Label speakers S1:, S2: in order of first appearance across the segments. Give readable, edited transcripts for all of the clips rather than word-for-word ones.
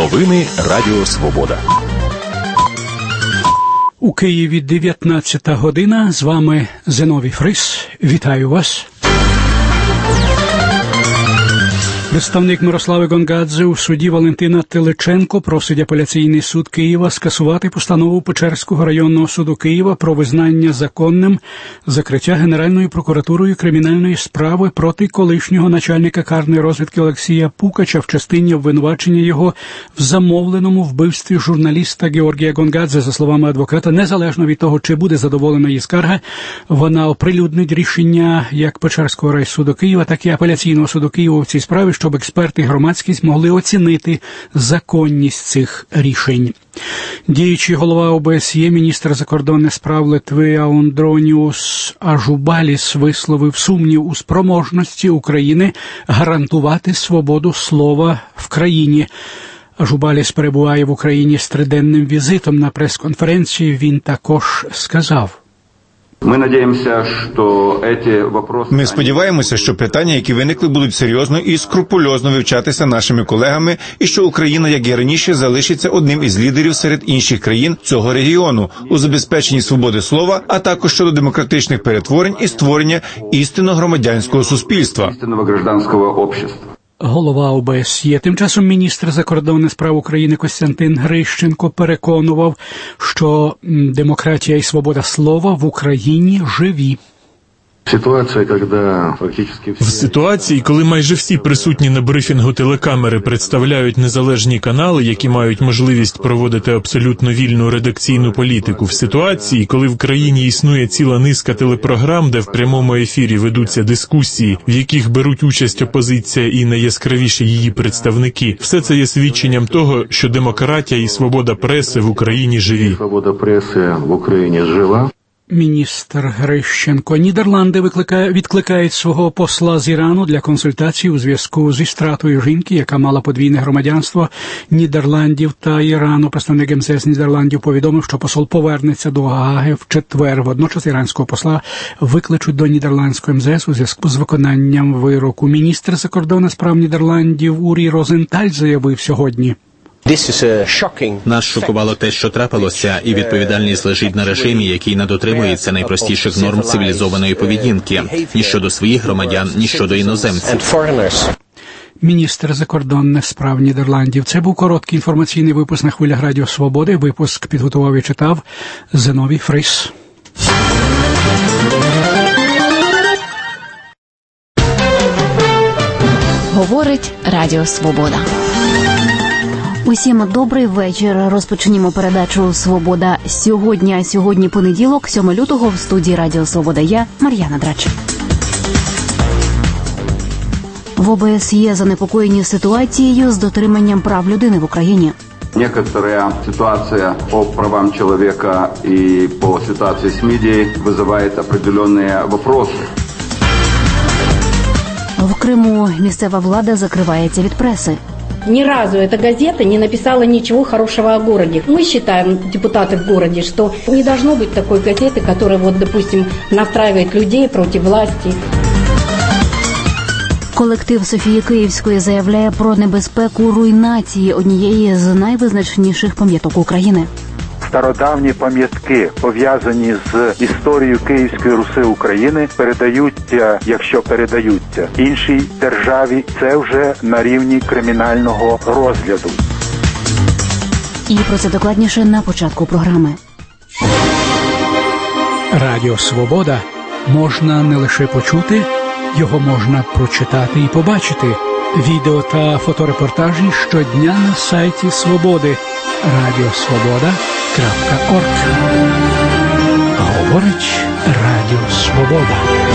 S1: Новини Радіо Свобода.
S2: У Києві 19 година. З вами Зиновій Фрис. Вітаю вас. Представник Мирослави Гонгадзе у суді Валентина Теличенко просить апеляційний суд Києва скасувати постанову Печерського районного суду Києва про визнання законним закриття Генеральною прокуратурою кримінальної справи проти колишнього начальника карної розвідки Олексія Пукача в частині обвинувачення його в замовленому вбивстві журналіста Георгія Гонгадзе. За словами адвоката, незалежно від того, чи буде задоволена її скарга, вона оприлюднить рішення як Печерського райсуду Києва, так і апеляційного суду Києва в цій справі, щоб експерти і громадськість могли оцінити законність цих рішень. Діючий голова ОБСЄ, міністр закордонних справ Литви Аудроніус Ажубаліс висловив сумнів у спроможності України гарантувати свободу слова в країні. Ажубаліс перебуває в Україні з триденним візитом. На прес-конференції він також сказав:
S3: Ми сподіваємося, що питання, які виникли, будуть серйозно і скрупульозно вивчатися нашими колегами, і що Україна, як і раніше, залишиться одним із лідерів серед інших країн цього регіону у забезпеченні свободи слова, а також щодо демократичних перетворень і створення істинно громадянського суспільства.
S2: Голова ОБСЄ. Тим часом міністр закордонних справ України Костянтин Грищенко переконував, що демократія і свобода слова в Україні живі.
S4: В ситуації, коли майже всі присутні на брифінгу телекамери представляють незалежні канали, які мають можливість проводити абсолютно вільну редакційну політику, в ситуації, коли в країні існує ціла низка телепрограм, де в прямому ефірі ведуться дискусії, в яких беруть участь опозиція і найяскравіші її представники, все це є свідченням того, що демократія і свобода преси в Україні живі.
S2: Міністр Грищенко. Нідерланди відкликають свого посла з Ірану для консультацій у зв'язку зі стратою жінки, яка мала подвійне громадянство Нідерландів та Ірану. Представник МЗС Нідерландів повідомив, що посол повернеться до Гааги в четвер. Водночас іранського посла викличуть до нідерландського МЗС у зв'язку з виконанням вироку. Міністр закордонних справ Нідерландів Урі Розенталь заявив сьогодні:
S5: Нас шокувало те, що трапилося, і відповідальність лежить на режимі, який не дотримується найпростіших норм цивілізованої поведінки ні щодо своїх громадян, ні щодо іноземців.
S2: Міністр закордонних справ Нідерландів. Це був короткий інформаційний випуск на хвилях Радіо Свободи. Випуск підготував і читав Зиновій Фрис.
S6: Говорить Радіо Свобода. Усім добрий вечір. Розпочнімо передачу «Свобода сьогодні». Сьогодні понеділок, 7 лютого, в студії Радіо Свобода. Я, Мар'яна Драч. В ОБСЄ занепокоєні ситуацією з дотриманням прав людини в Україні.
S7: Некоторая ситуация по правам человека и по ситуации с медией вызывает определенные вопросы.
S6: В Криму місцева влада закривається від преси.
S8: Ни разу эта газета не написала ничего хорошего о городе. Мы считаем, депутаты в городе, что не должно быть такой газеты, которая, вот, допустим, настраивает людей против власти.
S6: Колектив Софії Київської заявляє про небезпеку руйнації однієї з найвизначніших пам'яток України.
S9: Стародавні пам'ятки, пов'язані з історією Київської Руси України, передаються, якщо передаються, іншій державі, це вже на рівні кримінального розгляду.
S6: І про це докладніше на початку програми.
S2: Радіо Свобода можна не лише почути, його можна прочитати і побачити. Відео та фоторепортажі щодня на сайті Свободи. Радіосвобода.орг. Говорить Радіо Свобода.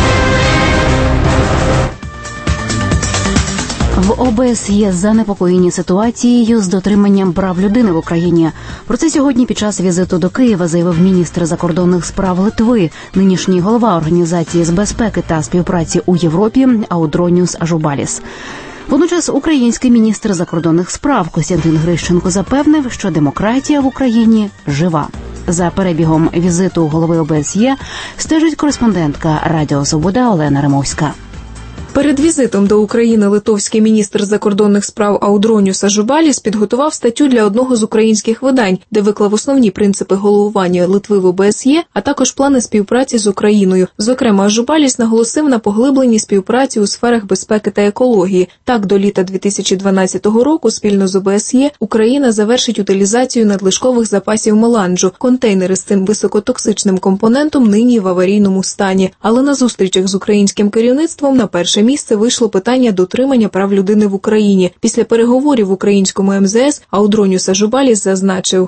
S6: В ОБСЄ занепокоєні ситуацією з дотриманням прав людини в Україні. Про це сьогодні під час візиту до Києва заявив міністр закордонних справ Литви, нинішній голова Організації з безпеки та співпраці у Європі Аудроніус Ажубаліс. Водночас український міністр закордонних справ Костянтин Грищенко запевнив, що демократія в Україні жива. За перебігом візиту голови ОБСЄ стежить кореспондентка Радіо Свобода Олена Римовська.
S10: Перед візитом до України литовський міністр закордонних справ Аудроніус Ажубаліс підготував статтю для одного з українських видань, де виклав основні принципи головування Литви в ОБСЄ, а також плани співпраці з Україною. Зокрема, Ажубаліс наголосив на поглибленні співпраці у сферах безпеки та екології. Так, до літа 2012 року спільно з ОБСЄ Україна завершить утилізацію надлишкових запасів меланжу. Контейнери з цим високотоксичним компонентом нині в аварійному стані. Але на зустрічах з українським керівництвом на перше місце вийшло питання дотримання прав людини в Україні. Після переговорів в українському МЗС Аудроніус Ажубаліс зазначив: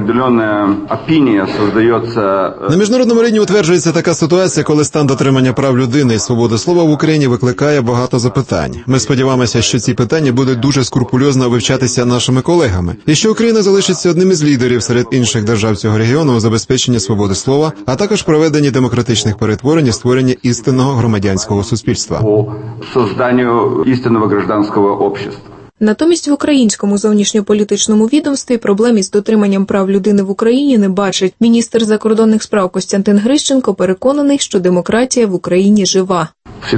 S11: на міжнародному рівні утверджується така ситуація, коли стан дотримання прав людини і свободи слова в Україні викликає багато запитань. Ми сподіваємося, що ці питання будуть дуже скрупульозно вивчатися нашими колегами, і що Україна залишиться одним із лідерів серед інших держав цього регіону у забезпеченні свободи слова, а також проведенні демократичних перетворень і створення істинного громадянського суспільства.
S10: Натомість в українському зовнішньополітичному відомстві проблем із дотриманням прав людини в Україні не бачить. Міністр закордонних справ Костянтин Грищенко переконаний, що демократія в Україні жива.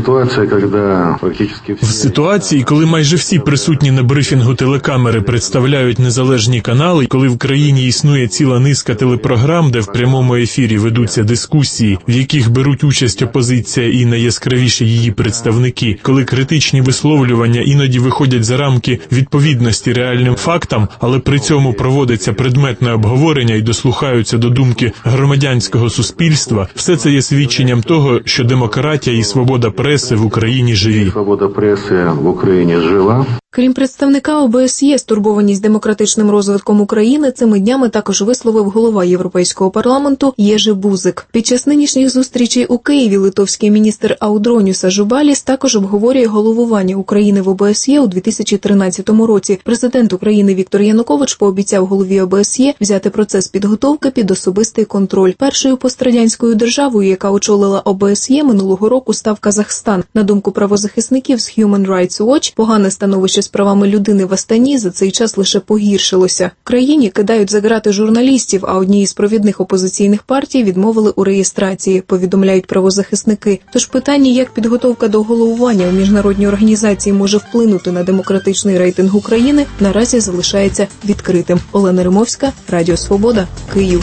S4: В ситуації, коли майже всі присутні на брифінгу телекамери представляють незалежні канали, коли в країні існує ціла низка телепрограм, де в прямому ефірі ведуться дискусії, в яких беруть участь опозиція і найяскравіші її представники, коли критичні висловлювання іноді виходять за рамки відповідності реальним фактам, але при цьому проводиться предметне обговорення і дослухаються до думки громадянського суспільства, все це є свідченням того, що демократія і свобода преси в Україні живі.
S11: Свобода преси в Україні жива.
S10: Крім представника ОБСЄ, стурбованість демократичним розвитком України цими днями також висловив голова Європейського парламенту Єжи Бузик. Під час нинішніх зустрічей у Києві литовський міністр Аудроніус Ажубаліс також обговорює головування України в ОБСЄ у 2013 році. Президент України Віктор Янукович пообіцяв голові ОБСЄ взяти процес підготовки під особистий контроль. Першою пострадянською державою, яка очолила ОБСЄ минулого року, став Казахстан. На думку правозахисників з Human Rights Watch, погане становище з правами людини в Астані за цей час лише погіршилося. В країні кидають за ґрати журналістів, а одній із провідних опозиційних партій відмовили у реєстрації, повідомляють правозахисники. Тож питання, як підготовка до головування у міжнародній організації може вплинути на демократичний рейтинг України, наразі залишається відкритим. Олена Римовська, Радіо Свобода, Київ.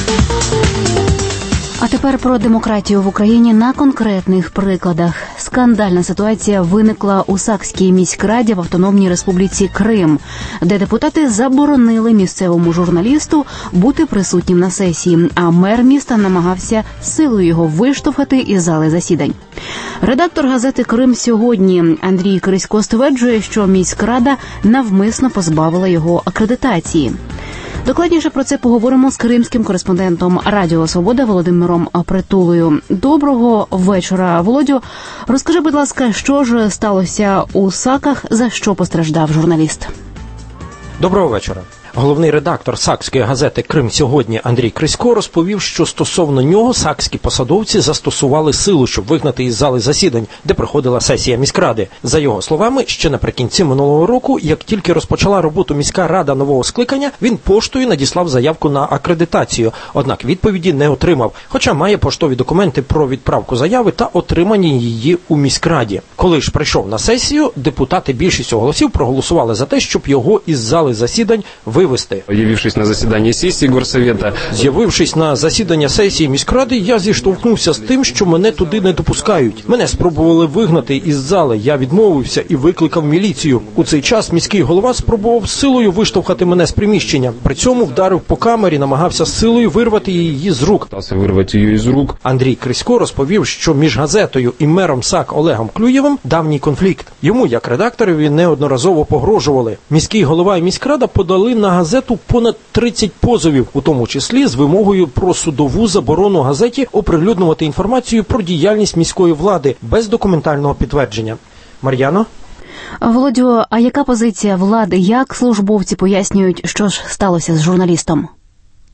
S6: А тепер про демократію в Україні на конкретних прикладах. Скандальна ситуація виникла у Сакській міськраді в Автономній Республіці Крим, де депутати заборонили місцевому журналісту бути присутнім на сесії, а мер міста намагався силою його виштовхати із зали засідань. Редактор газети «Крим сьогодні» Андрій Крисько стверджує, що міськрада навмисно позбавила його акредитації. Докладніше про це поговоримо з кримським кореспондентом Радіо Свобода Володимиром Притулою. Доброго вечора, Володю. Розкажи, будь ласка, що ж сталося у Саках, за що постраждав журналіст?
S12: Доброго вечора. Головний редактор сакської газети «Крим сьогодні» Андрій Крисько розповів, що стосовно нього сакські посадовці застосували силу, щоб вигнати із зали засідань, де проходила сесія міськради. За його словами, ще наприкінці минулого року, як тільки розпочала роботу міська рада нового скликання, він поштою надіслав заявку на акредитацію, однак відповіді не отримав, хоча має поштові документи про відправку заяви та отримання її у міськраді. Коли ж прийшов на сесію, депутати більшістю голосів проголосували за те, щоб його із зали засідань вивести.
S13: З'явившись
S12: на засідання сесії міськради, я зіштовхнувся з тим, що мене туди не допускають. Мене спробували вигнати із зали, я відмовився і викликав міліцію. У цей час міський голова спробував силою виштовхати мене з приміщення. При цьому вдарив по камері, намагався силою вирвати її з рук. Андрій Крисько розповів, що між газетою і мером САК Олегом Клюєвим давній конфлікт. Йому, як редакторові, неодноразово погрожували. Міський голова і міськрада подали на газету понад 30 позовів, у тому числі з вимогою про судову заборону газеті оприлюднювати інформацію про діяльність міської влади без документального підтвердження. Мар'яно?
S6: Володю, а яка позиція влади? Як службовці пояснюють, що ж сталося з журналістом?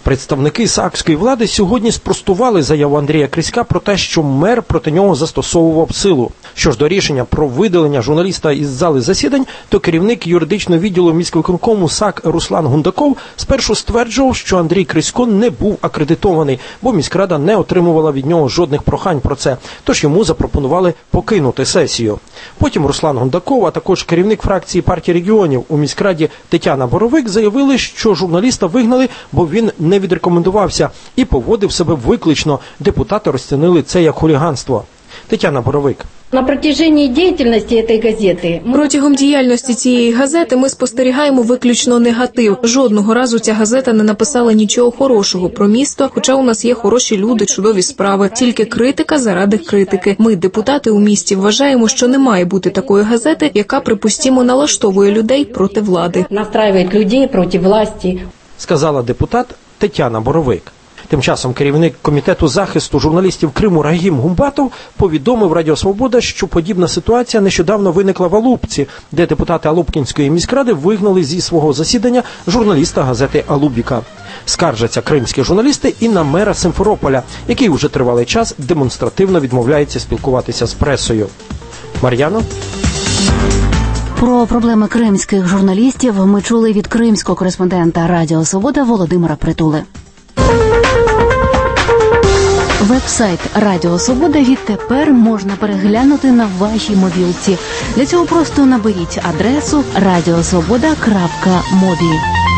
S12: Представники саакської влади сьогодні спростували заяву Андрія Криська про те, що мер проти нього застосовував силу. Що ж до рішення про видалення журналіста із зали засідань, то керівник юридичного відділу міськвиконкому САК Руслан Гундаков спершу стверджував, що Андрій Крисько не був акредитований, бо міськрада не отримувала від нього жодних прохань про це, тож йому запропонували покинути сесію. Потім Руслан Гундаков, а також керівник фракції партії регіонів у міськраді Тетяна Боровик заявили, що журналіста вигнали, бо він не відрекомендувався і поводив себе виклично. Депутати розцінили це як хуліганство. Тетяна Боровик.
S8: На протяжении деятельности этой газеты...
S10: Протягом діяльності цієї газети ми спостерігаємо виключно негатив. Жодного разу ця газета не написала нічого хорошого про місто, хоча у нас є хороші люди, чудові справи. Тільки критика заради критики. Ми, депутати у місті, вважаємо, що не має бути такої газети, яка, припустімо, налаштовує людей проти влади.
S8: Настраює людей проти власті.
S12: Сказала депутат Тетяна Боровик. Тим часом керівник комітету захисту журналістів Криму Рагім Гумбатов повідомив Радіо Свобода, що подібна ситуація нещодавно виникла в Алубці, де депутати Алубкінської міськради вигнали зі свого засідання журналіста газети «Алубіка». Скаржаться кримські журналісти і на мера Симферополя, який уже тривалий час демонстративно відмовляється спілкуватися з пресою. Мар'яно?
S6: Про проблеми кримських журналістів ми чули від кримського кореспондента Радіо Свобода Володимира Притули. Веб-сайт Радіо Свобода відтепер можна переглянути на вашій мобілці. Для цього просто наберіть адресу radiosvoboda.mobi.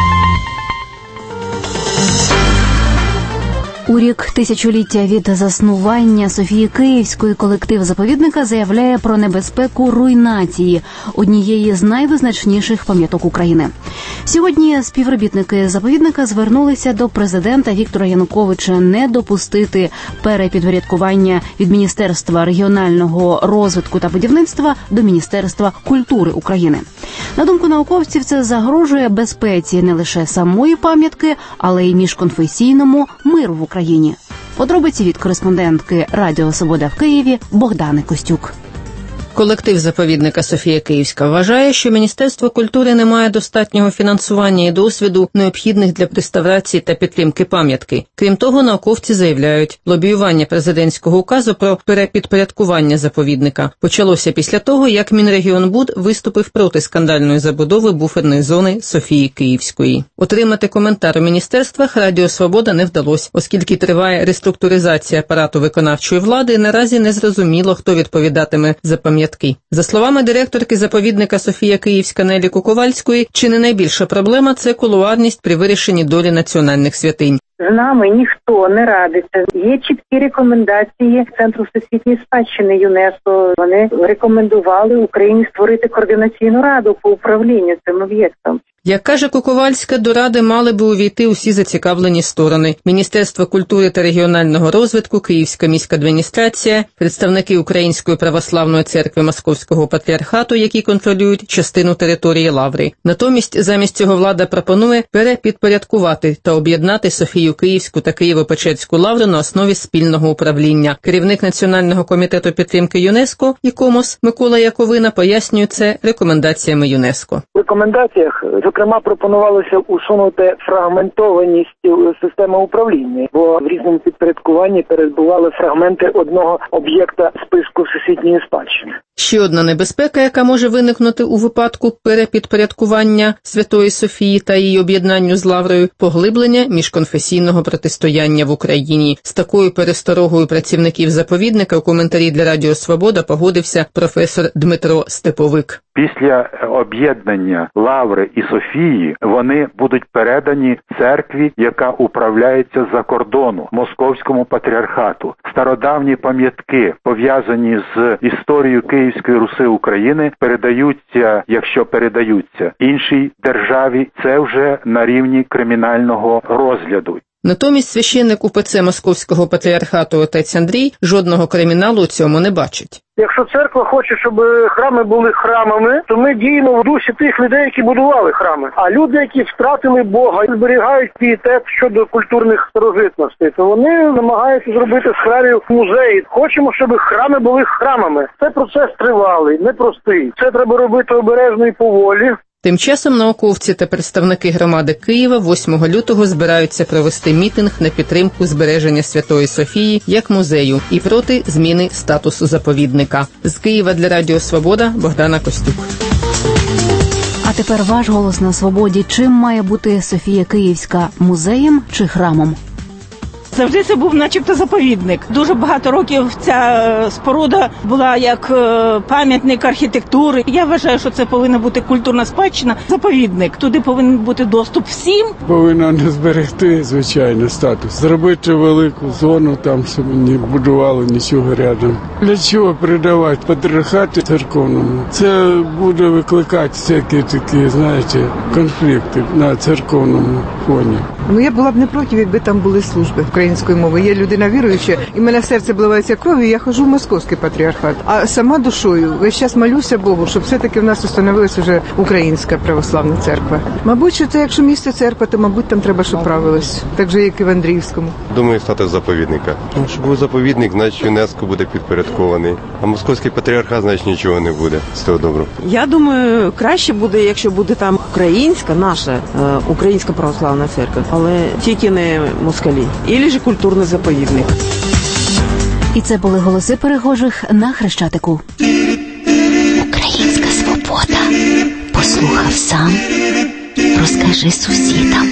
S6: У рік тисячоліття від заснування Софії Київської колектив заповідника заявляє про небезпеку руйнації однієї з найвизначніших пам'яток України. Сьогодні співробітники заповідника звернулися до президента Віктора Януковича не допустити перепідпорядкування від Міністерства регіонального розвитку та будівництва до Міністерства культури України. На думку науковців, це загрожує безпеці не лише самої пам'ятки, але й міжконфесійному миру в Україні. Подробиці від кореспондентки Радіо Свобода в Києві Богдани Костюк.
S13: Колектив заповідника Софія Київська вважає, що Міністерство культури не має достатнього фінансування і досвіду, необхідних для реставрації та підтримки пам'ятки. Крім того, науковці заявляють, лобіювання президентського указу про перепідпорядкування заповідника почалося після того, як Мінрегіонбуд виступив проти скандальної забудови буферної зони Софії Київської. Отримати коментар у міністерствах Радіо Свобода не вдалося, оскільки триває реструктуризація апарату виконавчої влади, і наразі не зрозуміло, хто відповідатиме за пам'ятки. За словами директорки заповідника Софія Київська Нелі Куковальської, чи не найбільша проблема – це кулуарність при вирішенні долі національних святинь.
S14: З нами ніхто не радиться. Є чіткі рекомендації Центру всесвітньої спадщини ЮНЕСКО. Вони рекомендували Україні створити координаційну раду по управлінню цим об'єктом.
S13: Як каже Куковальська, до ради мали би увійти усі зацікавлені сторони. Міністерство культури та регіонального розвитку, Київська міська адміністрація, представники Української православної церкви Московського патріархату, які контролюють частину території Лаври. Натомість, замість цього влада пропонує перепідпорядкувати та об'єднати Софію Київську та Києво-Печерську Лавру на основі спільного управління. Керівник Національного комітету підтримки ЮНЕСКО ІКОМОС Микола Яковина пояснює це рекомендаціями ЮНЕСКО.
S15: В рекомендаціях, зокрема, пропонувалося усунути фрагментованість системи управління, бо в різному підпорядкуванні перебували фрагменти одного об'єкта списку всесвітньої спадщини.
S13: Ще одна небезпека, яка може виникнути у випадку перепідпорядкування Святої Софії та її об'єднанню з Лаврою – поглиблення міжконфесійного протистояння в Україні. З такою пересторогою працівників заповідника у коментарі для Радіо Свобода погодився професор Дмитро Степовик.
S9: Після об'єднання Лаври і Софії вони будуть передані церкві, яка управляється з-за кордону, Московському патріархату. Стародавні пам'ятки, пов'язані з історією Київської Руси України, передаються, якщо передаються, іншій державі. Це вже на рівні кримінального розгляду.
S13: Натомість священник УПЦ Московського патріархату отець Андрій жодного криміналу у цьому не бачить.
S16: Якщо церква хоче, щоб храми були храмами, то ми діємо в дусі тих людей, які будували храми. А люди, які втратили Бога і зберігають пієтет щодо культурних старожитностей, то вони намагаються зробити з храмів музеї. Хочемо, щоб храми були храмами. Це процес тривалий, непростий. Це треба робити обережно і поволі.
S13: Тим часом науковці та представники громади Києва 8 лютого збираються провести мітинг на підтримку збереження Святої Софії як музею і проти зміни статусу заповідника. З Києва для Радіо Свобода Богдана Костюк.
S6: А тепер ваш голос на свободі. Чим має бути Софія Київська? Музеєм чи храмом?
S17: Завжди це був начебто заповідник. Дуже багато років ця споруда була як пам'ятник архітектури. Я вважаю, що це повинна бути культурна спадщина, заповідник. Туди повинен бути доступ всім.
S18: Повинна не зберегти, звичайно, статус. Зробити велику зону, там щоб не будували нічого рядом. Для чого передавати патріархату церковному? Це буде викликати всякі такі, знаєте, конфлікти на церковному фоні.
S19: Я була б не проти, якби там були служби української мови. Я людина віруюча, і мене серце обливається кров'ю, я ходжу в московський патріархат. А сама душою весь час молюся Богу, щоб все-таки в нас установилася вже українська православна церква. Мабуть, що це, якщо місце церква, то, мабуть, там треба, щоб правилось. Так же, як і в Андріївському.
S20: Думаю, статус заповідника. Тому що був заповідник, значить ЮНЕСКО буде підпорядкований. А московський патріархат, значить, нічого не буде з того доброго.
S21: Я думаю, краще буде, якщо буде там українська, наша українська православна церква. Але тільки не москалі. Ілі ж культурний заповідник.
S6: І це були голоси перехожих на Хрещатику.
S22: Українська свобода. Послухав сам. Розкажи сусідам.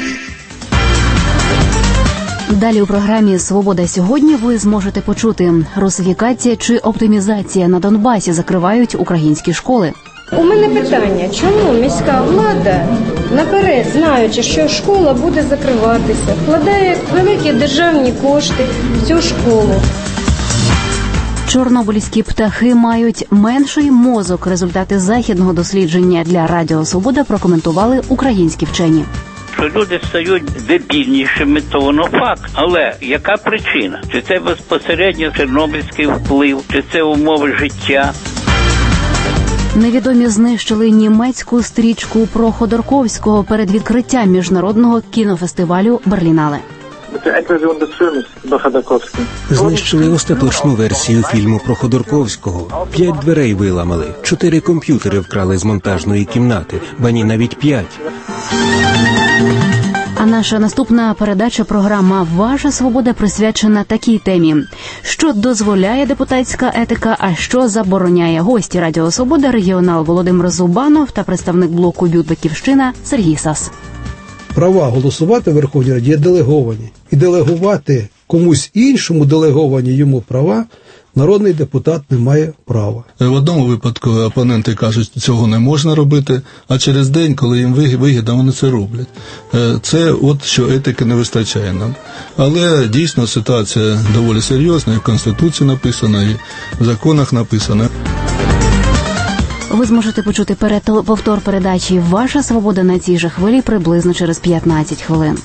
S6: Далі у програмі «Свобода сьогодні» ви зможете почути: русифікація чи оптимізація на Донбасі закривають українські школи.
S23: У мене питання, чому міська влада, наперед знаючи, що школа буде закриватися, вкладає великі державні кошти в цю школу?
S6: Чорнобильські птахи мають менший мозок. Результати західного дослідження для Радіо Свобода прокоментували українські вчені.
S24: Що люди стають дебільнішими, то воно факт. Але яка причина? Чи це безпосередньо чорнобильський вплив, чи це умови життя?
S6: Невідомі знищили німецьку стрічку про Ходорковського перед відкриттям міжнародного кінофестивалю «Берлінале».
S25: Знищили остаточну версію фільму про Ходорковського. 5 дверей виламали, 4 комп'ютери вкрали з монтажної кімнати, ба ні, навіть 5.
S6: А наша наступна передача, програма «Ваша свобода», присвячена такій темі. Що дозволяє депутатська етика, а що забороняє? Гості Радіо Свобода, регіонал Володимир Зубанов та представник блоку «Батьківщина» Сергій Сас.
S26: Права голосувати в Верховній Раді є делеговані. І делегувати комусь іншому делеговані йому права народний депутат не має права.
S27: В одному випадку опоненти кажуть, що цього не можна робити, а через день, коли їм вигідно, вони це роблять. Це от що етики не вистачає нам. Але дійсно ситуація доволі серйозна, і в Конституції написано, і в законах написано.
S6: Ви зможете почути повтор передачі «Ваша свобода» на цій же хвилі приблизно через 15 хвилин.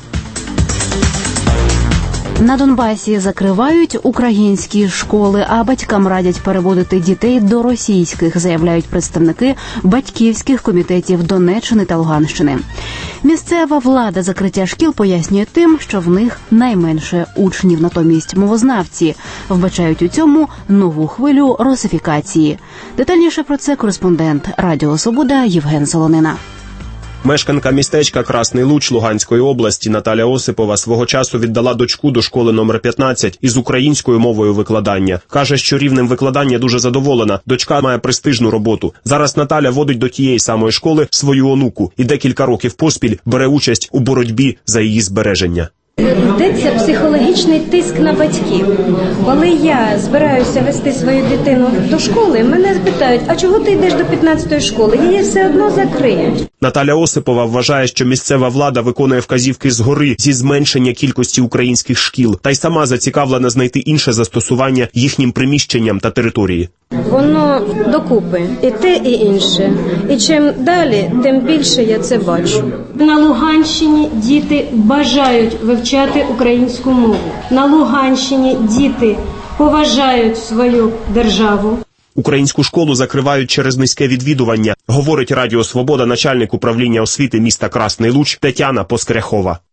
S6: На Донбасі закривають українські школи, а батькам радять переводити дітей до російських, заявляють представники батьківських комітетів Донеччини та Луганщини. Місцева влада закриття шкіл пояснює тим, що в них найменше учнів, натомість мовознавці вбачають у цьому нову хвилю русифікації. Детальніше про це кореспондент Радіо Свобода Євген Солонина.
S28: Мешканка містечка Красний Луч Луганської області Наталя Осипова свого часу віддала дочку до школи номер 15 із українською мовою викладання. Каже, що рівнем викладання дуже задоволена. Дочка має престижну роботу. Зараз Наталя водить до тієї самої школи свою онуку і декілька років поспіль бере участь у боротьбі за її збереження.
S23: Йдеться психологічний тиск на батьків. Коли я збираюся вести свою дитину до школи, мене запитають, а чого ти йдеш до 15-ї школи? Її все одно закриють.
S28: Наталя Осипова вважає, що місцева влада виконує вказівки згори зі зменшення кількості українських шкіл, та й сама зацікавлена знайти інше застосування їхнім приміщенням та території.
S23: Воно докупи і те, і інше. І чим далі, тим більше я це бачу. На Луганщині діти бажають вивчати українську мову. На Луганщині діти поважають свою державу.
S28: Українську школу закривають через низьке відвідування, говорить Радіо Свобода начальник управління освіти міста Красний Луч Тетяна Поскряхова.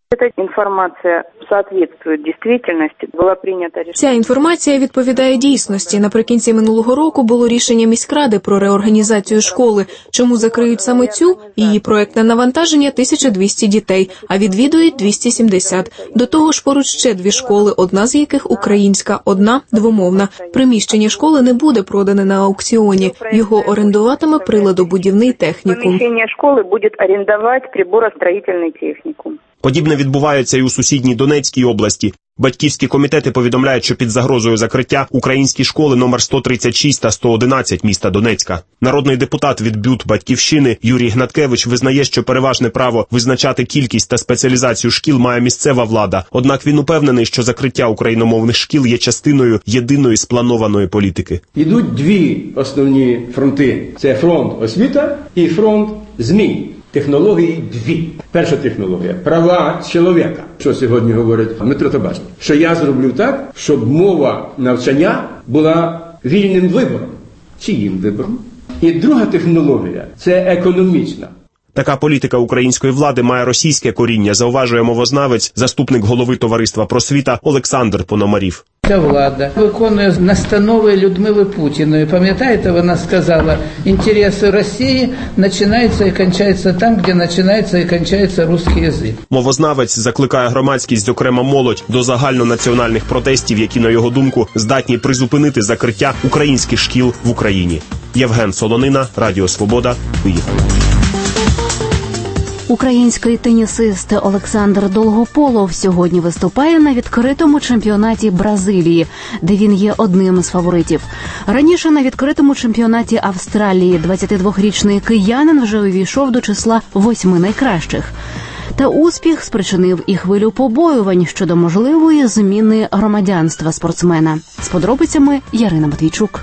S1: Эта информация соответствует действительности. Была принята решение.
S2: Ця інформація відповідає дійсності. Наприкінці минулого року було рішення міськради про реорганізацію школи. Чому закриють саме цю? Її проектне навантаження 1200 дітей, а відвідують 270. До того ж поруч ще 2 школи, одна з яких українська, одна двомовна. Приміщення школи не буде продане на аукціоні. Його орендуватиме приладобудівний технікум.
S1: Приміщення школи буде орендувати приборостроїтельний технікум.
S28: Подібне відбувається і у сусідній Донецькій області. Батьківські комітети повідомляють, що під загрозою закриття українські школи номер 136 та 111 міста Донецька. Народний депутат від БЮТ «Батьківщини» Юрій Гнаткевич визнає, що переважне право визначати кількість та спеціалізацію шкіл має місцева влада. Однак він упевнений, що закриття україномовних шкіл є частиною єдиної спланованої політики.
S3: Ідуть 2 основні фронти. Це фронт освіта і фронт ЗМІ. Технології 2. Перша технологія – права чоловіка. Що сьогодні говорить Дмитро Табачник? Що я зроблю так, щоб мова навчання була вільним вибором. Чиїм вибором? І друга технологія – це економічна.
S28: Така політика української влади має російське коріння, зауважує мовознавець, заступник голови Товариства просвіта Олександр Пономарів.
S4: Ця влада виконує настанови Людмили Путіної. Пам'ятаєте, вона сказала, інтереси Росії починаються і кінчаються там, де починається і кінчається русський язик.
S28: Мовознавець закликає громадськість, зокрема молодь, до загальнонаціональних протестів, які, на його думку, здатні призупинити закриття українських шкіл в Україні. Євген Солонина, Радіо Свобода, Київ.
S6: Український тенісист Олександр Долгополов сьогодні виступає на відкритому чемпіонаті Бразилії, де він є одним з фаворитів. Раніше на відкритому чемпіонаті Австралії 22-річний киянин вже увійшов до числа 8 найкращих. Та успіх спричинив і хвилю побоювань щодо можливої зміни громадянства спортсмена. З подробицями Ярина Матвійчук.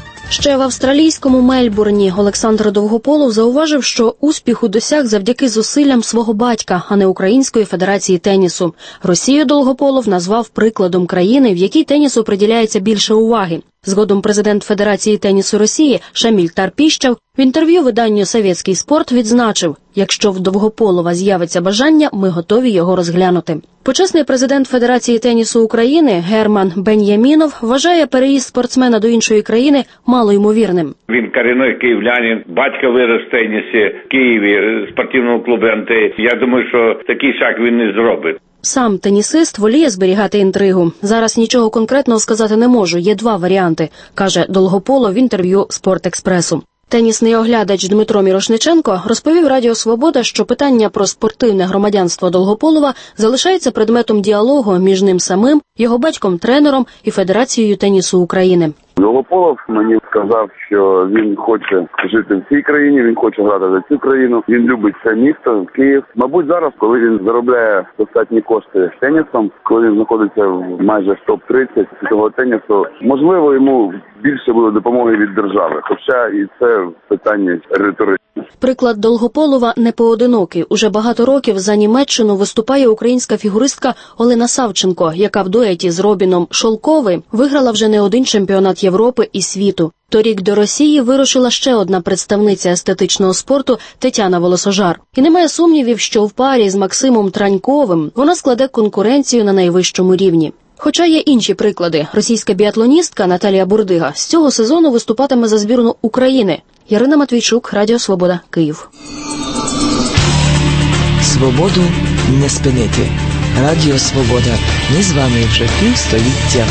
S5: Ще в австралійському Мельбурні Олександр Довгополов зауважив, що успіху досяг завдяки зусиллям свого батька, а не Української федерації тенісу. Росію Довгополов назвав прикладом країни, в якій тенісу приділяється більше уваги. Згодом президент Федерації тенісу Росії Шаміль Тарпіщав в інтерв'ю виданню «Совєтський спорт» відзначив, якщо в Довгополова з'явиться бажання, ми готові його розглянути. Почесний президент Федерації тенісу України Герман Бен'ямінов вважає переїзд спортсмена до іншої країни малоймовірним.
S7: Він корінний київлянин, батько вирос в тенісі в Києві, спортивному клубі «НТ». Я думаю, що такий шаг він не зробить.
S5: Сам тенісист воліє зберігати інтригу. Зараз нічого конкретного сказати не можу, є 2 варіанти, каже Долгополов в інтерв'ю «Спорт-експресу». Тенісний оглядач Дмитро Мірошниченко розповів Радіо Свобода, що питання про спортивне громадянство Долгополова залишається предметом діалогу між ним самим, його батьком-тренером і Федерацією тенісу України.
S10: Долгополов мені сказав, що він хоче жити в цій країні, він хоче грати за цю країну, він любить це місто, Київ. Мабуть, зараз, коли він заробляє достатні кошти тенісом, коли він знаходиться в майже в топ-30 світового тенісу, можливо, йому більше буде допомоги від держави, хоча і це питання риторичне.
S5: Приклад Долгополова не поодинокий. Уже багато років за Німеччину виступає українська фігуристка Олена Савченко, яка в дуеті з Робіном Шолковим виграла вже не один чемпіонат Європи і світу. Торік до Росії вирушила ще одна представниця естетичного спорту Тетяна Волосожар. І немає сумнівів, що в парі з Максимом Траньковим вона складе конкуренцію на найвищому рівні. Хоча є інші приклади. Російська біатлоністка Наталія Бурдига з цього сезону виступатиме за збірну України. Ярина Матвійчук, Радіо Свобода, Київ.
S11: Свободу не спинити. Радіо Свобода. Ми з вами вже півстоліття.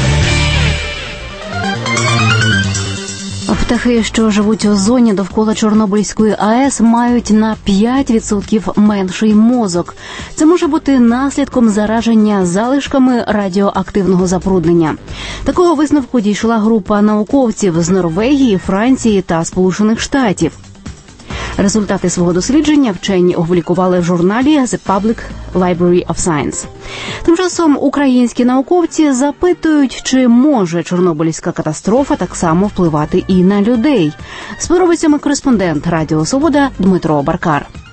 S6: Птахи, що живуть у зоні довкола Чорнобильської АЕС, мають на 5% менший мозок. Це може бути наслідком зараження залишками радіоактивного забруднення. Такого висновку дійшла група науковців з Норвегії, Франції та Сполучених Штатів. Результати свого дослідження вчені опублікували в журналі The Public Library of Science. Тим часом українські науковці запитують, чи може Чорнобильська катастрофа так само впливати і на людей. З подробицями кореспондент Радіо Свобода Дмитро Баркар.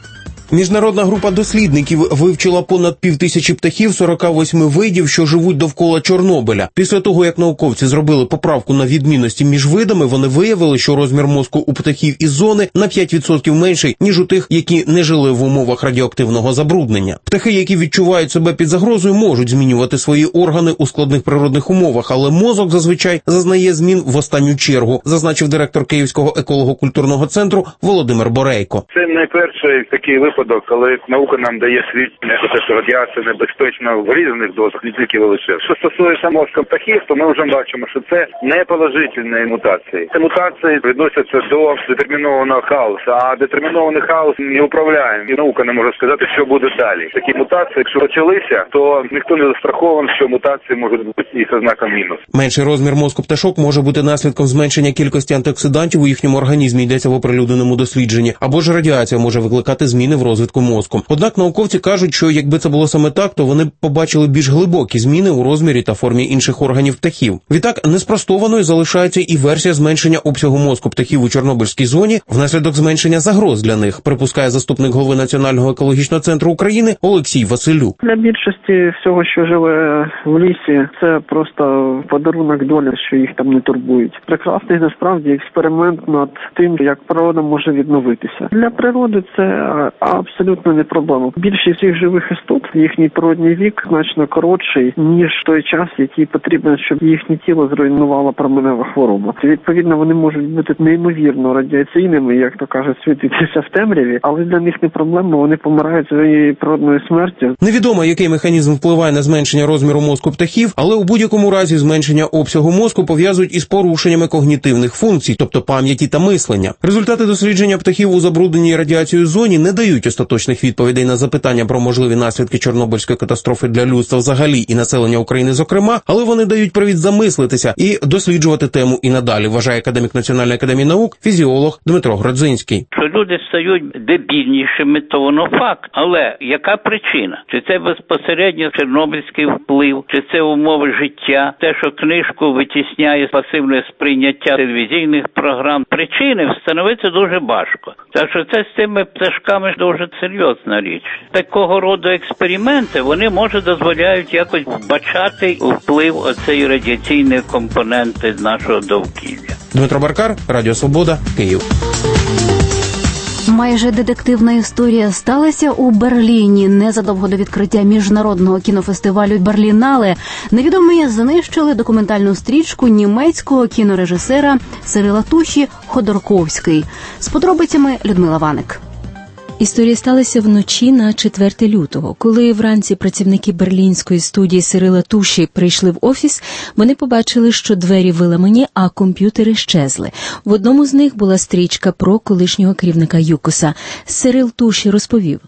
S8: Міжнародна група дослідників вивчила понад 5000 птахів 48 видів, що живуть довкола Чорнобиля. Після того, як науковці зробили поправку на відмінності між видами, вони виявили, що розмір мозку у птахів із зони на 5% менший, ніж у тих, які не жили в умовах радіоактивного забруднення. Птахи, які відчувають себе під загрозою, можуть змінювати свої органи у складних природних умовах, але мозок зазвичай зазнає змін в останню чергу, зазначив директор Київського еколого-культурного центру Володимир Борейко.
S9: Це не перший такий випадок, коли наука нам дає свідчення про те, що радіація небезпечна в різних дозах, не тільки лише. Що стосується мозку птахів, то ми вже бачимо, що це не положительні мутації. Ці мутації відносяться до детермінованого хаосу, а детермінований хаос не управляємо. І наука не може сказати, що буде далі. Такі мутації, якщо почалися, то ніхто не застрахований, що мутації можуть бути і з знаком мінус.
S8: Менший розмір мозку пташок може бути наслідком зменшення кількості антиоксидантів у їхньому організмі, йдеться в оприлюдненому дослідженні, або ж радіація може викликати зміни в розвитку мозку. Однак науковці кажуть, що якби це було саме так, то вони б побачили більш глибокі зміни у розмірі та формі інших органів птахів. Відтак, неспростованою залишається і версія зменшення обсягу мозку птахів у Чорнобильській зоні внаслідок зменшення загроз для них, припускає заступник голови Національного екологічного центру України Олексій Василюк.
S12: Для більшості всього, що живе в лісі, це просто подарунок долі, що їх там не турбують. Прекрасний насправді експеримент над тим, як природа може відновитися. Для природи це абсолютно не проблема. Більшість цих живих істот, їхній природній вік значно коротший, ніж той час, який потрібен, щоб їхнє тіло зруйнувала променева хвороба. Відповідно, вони можуть бути неймовірно радіаційними, як то кажуть, світитися в темряві, але для них не проблема, вони помирають своєю природною смертю.
S8: Невідомо, який механізм впливає на зменшення розміру мозку птахів, але у будь-якому разі зменшення обсягу мозку пов'язують із порушеннями когнітивних функцій, тобто пам'яті та мислення. Результати дослідження птахів у забрудненій радіацією зоні не дають остаточних відповідей на запитання про можливі наслідки Чорнобильської катастрофи для людства взагалі і населення України зокрема, але вони дають привід замислитися і досліджувати тему і надалі, вважає академік Національної академії наук, фізіолог Дмитро Гродзинський.
S24: Що люди стають дебільнішими, то воно факт. Але яка причина? Чи це безпосередньо чорнобильський вплив, чи це умови життя, те, що книжку витісняє пасивне сприйняття телевізійних програм. Причини встановити дуже важко. Так що це з цими пташками дуже серйозна річ. Такого роду експерименти, вони, може, дозволяють якось вбачати вплив оцеї радіаційної компоненти нашого довкілля.
S8: Дмитро Баркар, Радіо Свобода, Київ.
S6: Майже детективна історія сталася у Берліні. Незадовго до відкриття міжнародного кінофестивалю «Берлінале» невідомі знищили документальну стрічку німецького кінорежисера Сирила Туші «Ходорковський». З подробицями Людмила Ваник.
S13: Історія сталася вночі на 4 лютого. Коли вранці працівники берлінської студії Сирила Туші прийшли в офіс, вони побачили, що двері виламані, а комп'ютери щезли. В одному з них була стрічка про колишнього керівника ЮКОСа. Сирил Туші розповів.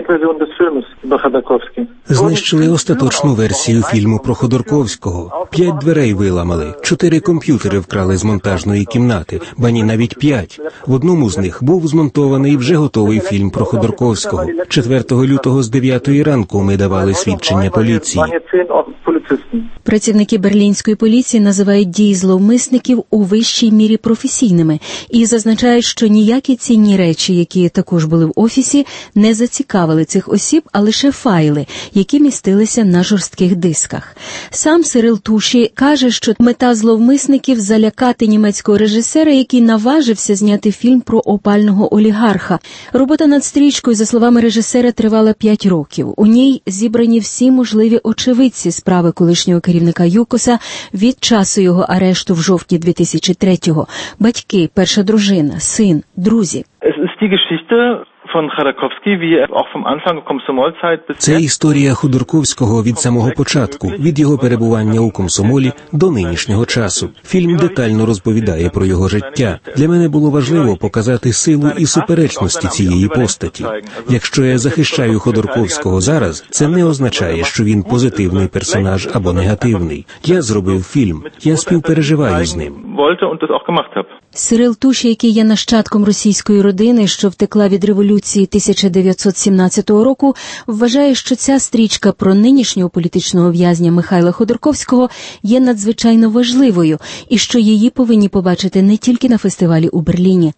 S25: Знищили остаточну версію фільму про Ходорковського. 5 дверей виламали, 4 комп'ютери вкрали з монтажної кімнати, ба ні, навіть 5. В одному з них був змонтований вже готовий фільм про Ходорковського. 4 лютого з 9 ранку ми давали свідчення поліції.
S13: Працівники берлінської поліції називають дії зловмисників у вищій мірі професійними і зазначають, що ніякі цінні речі, які також були в офісі, не зацікавили цих осіб, а лише файли, які містилися на жорстких дисках. Сам Сирил Туші каже, що мета зловмисників – залякати німецького режисера, який наважився зняти фільм про опального олігарха. Робота над стрічкою, за словами режисера, тривала 5 років. У ній зібрані всі можливі очевидці справи колишнього керівника ЮКОСа від часу його арешту в жовтні 2003-го. Батьки, перша дружина, син, друзі.
S25: Це історія Ходорковського від самого початку, від його перебування у комсомолі до нинішнього часу. Фільм детально розповідає про його життя. Для мене було важливо показати силу і суперечності цієї постаті. Якщо я захищаю Ходорковського зараз, це не означає, що він позитивний персонаж або негативний. Я зробив фільм, я співпереживаю з ним.
S13: Сирил Туші, який є нащадком російської родини, що втекла від революції 1917 року, вважає, що ця стрічка про нинішнього політичного в'язня Михайла Ходорковського є надзвичайно важливою і що її повинні побачити не тільки на фестивалі у Берліні.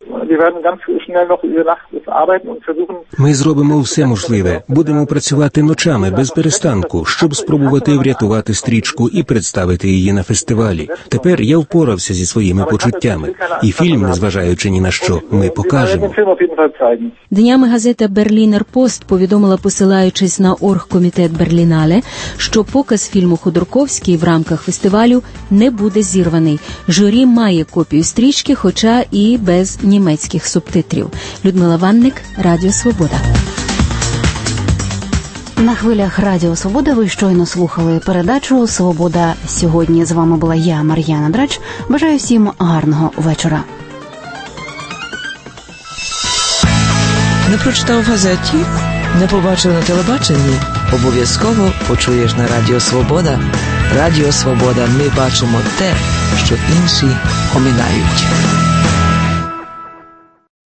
S25: Ми зробимо все можливе. Будемо працювати ночами без перестанку, щоб спробувати врятувати стрічку і представити її на фестивалі. Тепер я впорався зі своїми почуттями. І фільм, незважаючи ні на що, ми покажемо.
S13: Днями газета «Берлінер Пост» повідомила, посилаючись на оргкомітет Берлінале, що показ фільму «Ходорковський» в рамках фестивалю не буде зірваний. Журі має копію стрічки, хоча і без німецьких субтитрів. Людмила Ванник, Радіо Свобода.
S6: На хвилях Радіо Свобода ви щойно слухали передачу «Свобода сьогодні». З вами була я, Мар'яна Драч. Бажаю всім гарного вечора.
S11: Не прочитав в газеті? Не побачив на телебаченні? Обов'язково почуєш на Радіо Свобода. Радіо Свобода. Ми бачимо те, що інші оминають.